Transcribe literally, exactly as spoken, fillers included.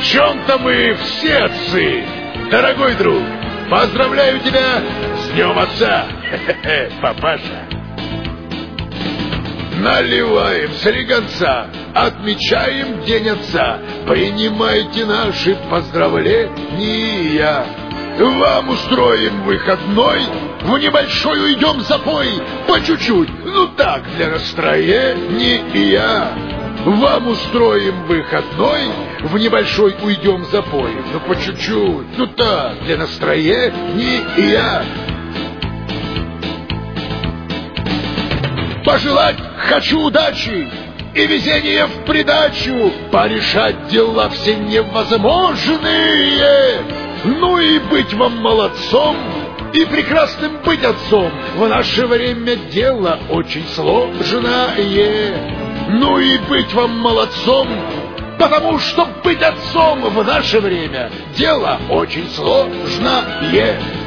чем-то мы все отцы. Дорогой друг, поздравляю тебя с Днем Отца, папаша. Наливаем слегонца, отмечаем День Отца. Принимайте наши поздравления. Вам устроим выходной, в небольшой уйдем запой, по чуть-чуть, ну так, для настроения. Вам устроим выходной, в небольшой уйдем запой, ну по чуть-чуть, ну так, для настроения. Пожелать хочу удачи и везения в придачу, порешать дела все невозможные. Ну и быть вам молодцом, и прекрасным быть отцом. В наше время дело очень сложное. Ну и быть вам молодцом, потому что быть отцом в наше время дело очень сложное.